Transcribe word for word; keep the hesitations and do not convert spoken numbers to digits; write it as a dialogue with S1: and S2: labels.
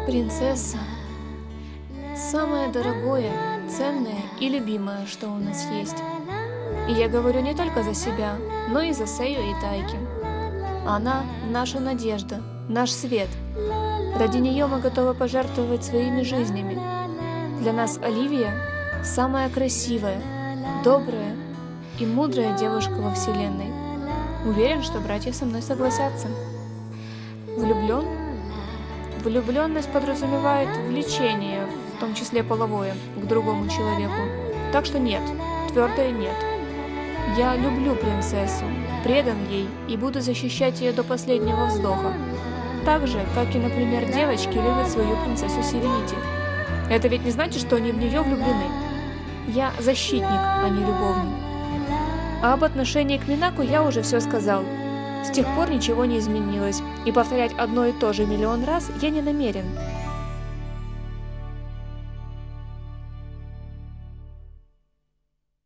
S1: Принцесса – самое дорогое, ценное и любимое, что у нас есть. И я говорю не только за себя, но и за Сэйю и Тайки. Она – наша надежда, наш свет. Ради нее мы готовы пожертвовать своими жизнями. Для нас Оливия – самая красивая, добрая и мудрая девушка во Вселенной. Уверен, что братья со мной согласятся. Влюблен? Влюбленность подразумевает влечение, в том числе половое, к другому человеку. Так что нет, твердое нет. Я люблю принцессу, предан ей и буду защищать ее до последнего вздоха. Так же, как и, например, девочки любят свою принцессу Сиренити. Это ведь не значит, что они в нее влюблены. Я защитник, а не любовник. А об отношении к Минако я уже все сказал. С тех пор ничего не изменилось, и повторять одно и то же миллион раз я не намерен.